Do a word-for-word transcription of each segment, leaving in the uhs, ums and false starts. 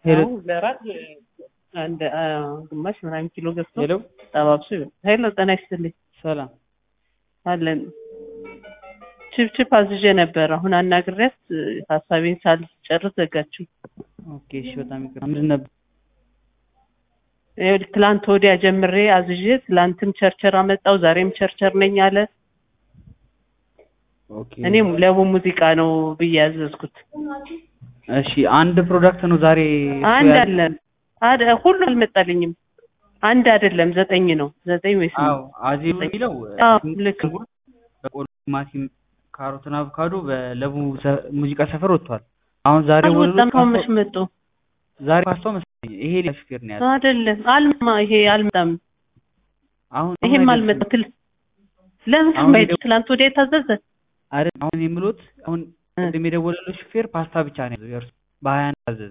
ሄሎ አሁን ለራት አንድ ግማሽ ምናምን ኪሎ ገዝቶ ሄሎ ጠባብሱ ሄሎ ጤና ይስጥልኝ ሰላም አለን ቺፕቺፕ አዝዤ ነበር አሁን አናግሬያት ሐሳቤን ሳልጨርስ ዘጋችሁ ኦኬ እሺ በጣም ይቅርታ ምንድን ነበር ይኸውልህ ትላንት ወዲያ ጀምሬ አዝዤ ትላንትም ቸርቸር አመጣው ዛሬም ቸርቸር ነኝ አለ ኦኬ እኔም ለቡ ሙዚቃ ነው ብዬ ያዘዝኩት እሺ አንድ ፕሮዳክት ነው ዛሬ አንድ አለ አደ ሁሉ አልመጣልኝም አንድ አይደለም ዘጠኝ ነው ዘጠኝ ወይስ አዎ አዚ የሚለው ልክ በቆሎ ቲማቲም ካሮትና አቮካዶ በለቡ ሙዚቃ ሰፈር ወጥቷል አሁን ዛሬ ወጣም ከመሽ መጡ ዛሬ ፓስታው መሰለኝ ይሄ ለሽፌር ነው ያለው አይደለም አልማ ይሄ አልመጣም አሁን ይሄም አልመጣም ለምን ከመይት ትላንት ወዲያ ታዘዘ አይደል አሁን የምሉት አሁን እንደሚደወለለው ሹፌር ፓስታ ብቻ ነው ያዘው የእርሱ በሀያ አንድ ታዘዘ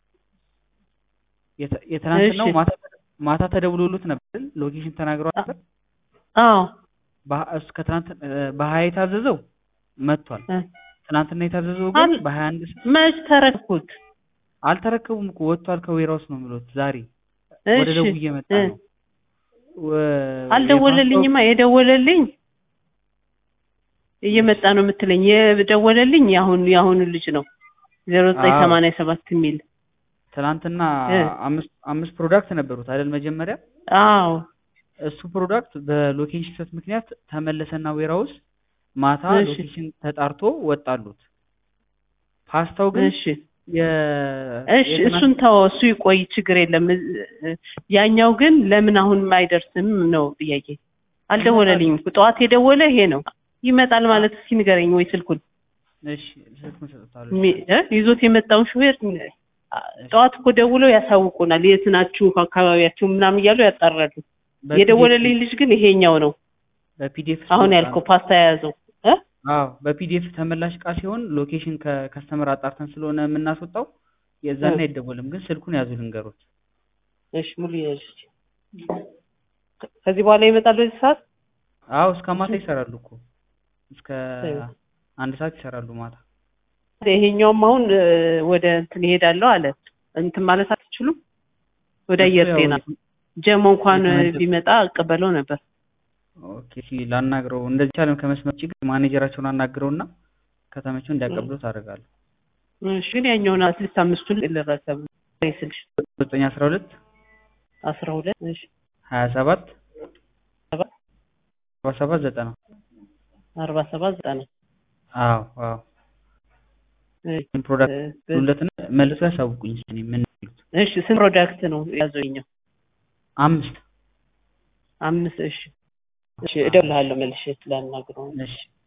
የትናንትናው ማታ ማታ ተደውሎሉት ነበር ሎኬሽን ተናግሯል ነበር አዎ ባስ ከትናንት በሀያ የታዘዘው መጥቷል ትናንትና የታዘዘው ግን በሀያ አንድ መች ተረኩት አልተረከቡም እኮ ወጥቷል ከዌራውስ ነው የምሉት ዛሬ ወደ ደቡብ እየመጣ ነው አልደወለልኝማ የደወለልኝ እየመጣ ነው የምትለኝ የደወለልኝ ያሁን ያሁን ልጅ ነው ዜሮ ዘጠኝ ሰማንያ ሰባት የሚል ትናንትና አምስት አምስት ፕሮዳክት ነበሩት አይደል መጀመሪያ አዎ እሱ ፕሮዳክት በሎኬሽን ሰት ምክንያት ተመለሰና ዌራውስ ማታ ሎኬሽን ተጣርቶ ወጣሉት ፓስታው ግን እሺ እሺ እሱን ተው እሱ ይቆይ ችግር የለም ያኛው ግን ለምን አሁን ማይደርስም ነው ጥያቄ አልደወለልኝም ጠዋት የደወለ ይሄ ነው ይመጣል ማለት እስኪ ንገረኝ ወይ ስልኩን እሺ ስልኩን ሰጥታለሁ ይዞት የመጣው ሹፌር ጠዋት እኮ ደውለው ያሳውቁናል የት ናችሁ አካባቢያችሁ ምናምን እያሉ ያጣራሉ የደወለልኝ ልጅ ግን ይሄኛው ነው በፒዲኤፍ አሁን ያልከው ፓስታ ያያዘው እ አዎ በፒዲኤፍ ተመላሽ ቃ ሲሆን ሎኬሽን ከከስተመር አጣርተን ስለሆነ የምናስወጣው የዛና አይደወልም ግን ስልኩን ያዙ ልንገሮት እሺ ሙሉ ያዥ ከዚህ በኋላ ይመጣል በዚህ ሰዓት አዎ እስከ ማታ ይሰራሉ እኮ እስከ አንድ ሰዓት ይሰራሉ ማታ ይሄኛውም አሁን ወደ እንትን ይሄዳለው አለ እንትን ማለት አትችሉም ወደ አየር ጤና ጀሞ እንኳን ቢመጣ አቀበለው ነበር ኦኬ ላናግረው እንደዚህ ቻለም ከመስመር ችግር ማኔጀራቸውን አናግረውና ከተመቸው እንዲያቀብሉ ታደርጋለህ እሺ ግን ያኛውን አትሊስት አምስቱን ልረከብ ስልሽ ዘጠኝ አስራ ሁለት አስራ ሁለት እሺ ሀያ ሰባት አርባ ሰባት ዘጠና አርባ ሰባት ዘጠና አዎ አዎ እሺ ፕሮዳክት ሁለቱን መልሶ ያሳውቁኝ እኔ ምን ይሉት እሺ ስንት ፕሮዳክት ነው ያዘውኛው አምስት አምስት እሺ እሺ እደውልልሃለሁ መልሼ ላናግረው እሺ